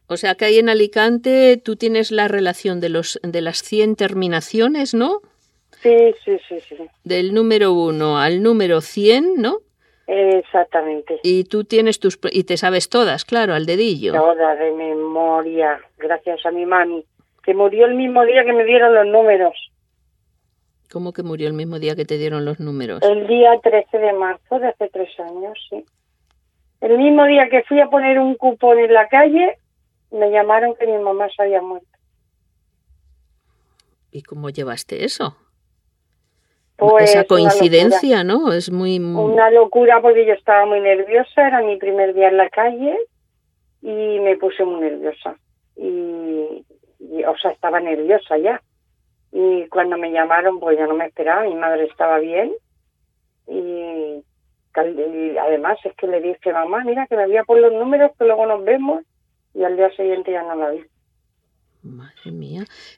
O sea que ahí en Alicante tú tienes la relación de las 100 terminaciones, ¿no? Sí, sí, sí, sí. Del número 1 al número 100, ¿no? Exactamente. Y tú tienes y te sabes todas, claro, al dedillo. Toda de memoria, gracias a mi mami, que murió el mismo día que me dieron los números. ¿Cómo que murió el mismo día que te dieron los números? El día 13 de marzo de hace 3 años, sí. El mismo día que fui a poner un cupón en la calle, me llamaron que mi mamá se había muerto. ¿Y cómo llevaste eso? Esa Pues una locura. coincidencia, ¿no? Es muy... Una locura porque yo estaba muy nerviosa, era mi primer día en la calle y me puse muy nerviosa. O sea, estaba nerviosa ya. Y cuando me llamaron, pues yo no me esperaba, mi madre estaba bien. Y además es que le dije, mamá, mira que me voy a por los números, que luego nos vemos. Y al día siguiente ya no la vi. Madre mía.